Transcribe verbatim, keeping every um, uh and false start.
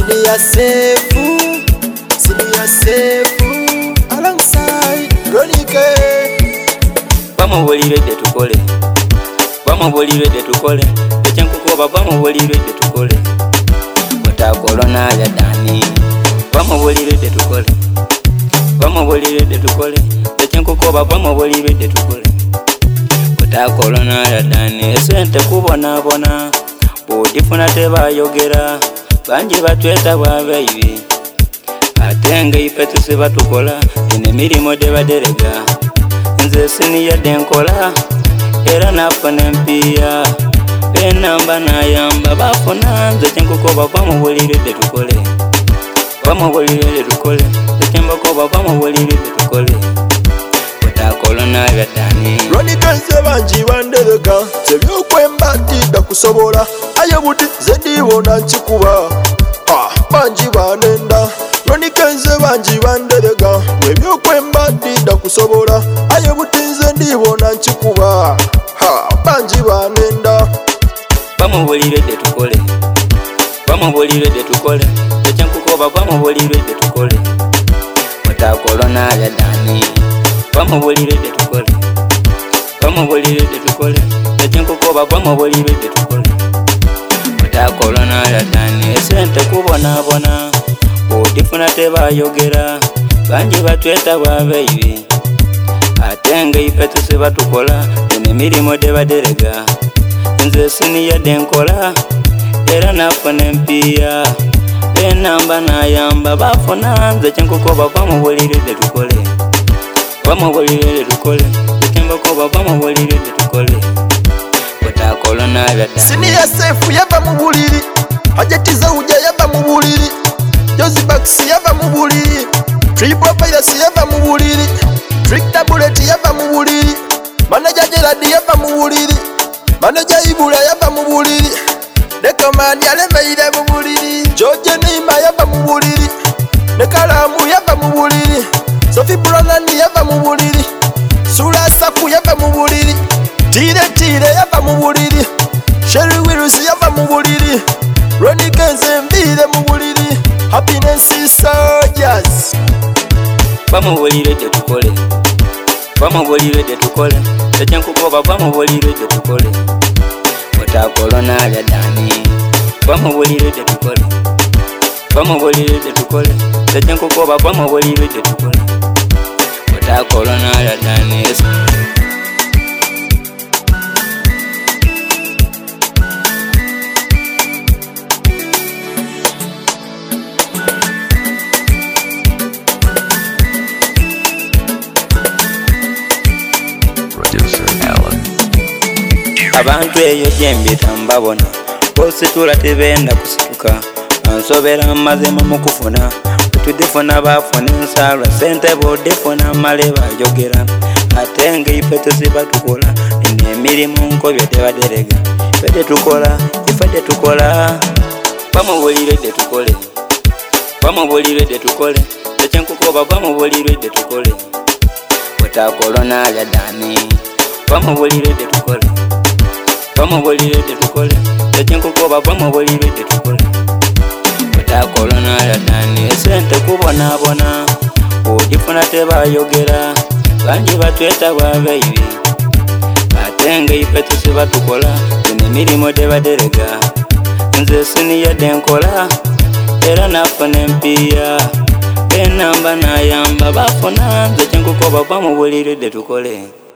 Senior Sefu, Senior Sefu, alongside Ronike. Bamubulire de tukole, bamubulire de tukole, ekyenkukuba bamubulire de tukole. Mutakolona ya Dani, bamubulire de tukole, bamubulire de tukole, ekyenkukuba bamubulire de tukole. Mutakolona ya Dani, esente kubona bona, budifuna tebayogera, banji batweta bwabayibi. Atenge ife tusiba tukola, ine mirimo de baderega. Nze siniya denkola, era nafuna empia. Benamba nayamba bafuna, nze kyenkukoba bamubulire de tukole. Bamubulire de tukole, nze kyenkukoba bamubulire de tukole. Mutakolona ya Dani. Ronike nze banji banderega, sebyokwemba dida kusobola. Aye budi zedibona nkikuba, ah, banji banenda. Ronike nze banji banderega, ebyokwemba dida kusobola. Aye budi nze ndibona nkikuba, ha, banji banenda. Bamubulire de tukole, bamubulire de tukole, ekyenkukoba bamubulire de tukole. Mutakolona ya Dani. Bamubulire de tukole, bamubulire de tukole, ekyenkukoba bamubulire de tukole. Mutakolona ya Dani. Esente kubona bona, budifuna tebayogera, banji batweta bwabayibi. Atenge ife tusiba tukola, ine mirimo de baderega. Nze siniya denkola, era nafuna empia. Benamba nayamba bafuna, nze kyenkukoba bamubulire de tukole. Bamubulire de tukole, ekyenkukoba bamubulire de tukole. Mutakolona ya Dani. Senior Sefu yava mubuliri, Hajatiza uja yava mubuliri, Jozi Bax yava mubuliri, Triple Virus yava mubuliri, Victor Bullet yava mubuliri, Manager Gerard yava mubuliri, Manager Ibula yava mubuliri, Decoman yalemeire mubuliri, George Nima yava mubuliri, Nekalamu yava mubuliri, Sophie Brunani yava mubuliri, Sula Saku yava mubuliri, Tire Tire yava mubuliri, Sherry Willis yava mubuliri, Ronike nze mbire mubuliri, Happiness Soldiers. Bamubulire de tukole, bamubulire de tukole, ekyenkukoba bamubulire de tukole. Mutakolona ya Dani. Bamubulire de tukole, bamubulire de tukole, ekyenkukoba bamubulire de tukole. Mutakolona ya Dani. Abantu eyo gyembita mbabona, bositula tebenda kusituka. Ansobera mazima mukufuna, tudifuna bafuna ensala. Sente bodifuna male bayogera, atenge ife tusiba tukola, ine emirimu nkobyo tebaderega. Ife tetukola, ife tetukola. Bamubulire de tukole, bamubulire de tukole, ekyenkukoba bamubulire de tukole. Mutakolona ya Dani. Bamubulire de tukole, bamubulire de tukole, ekyenkukoba bamubulire de tukole. Mutakolona ya Dani. Esente kubona bona, budifuna tebayogera, banji batweta bwabayibi. Atenge ife tusiba tukola, ine mirimo de baderega. Nze siniya denkola, era nafuna empia. Benamba nayamba bafuna, nze kyenkukoba bamubulire de tukole.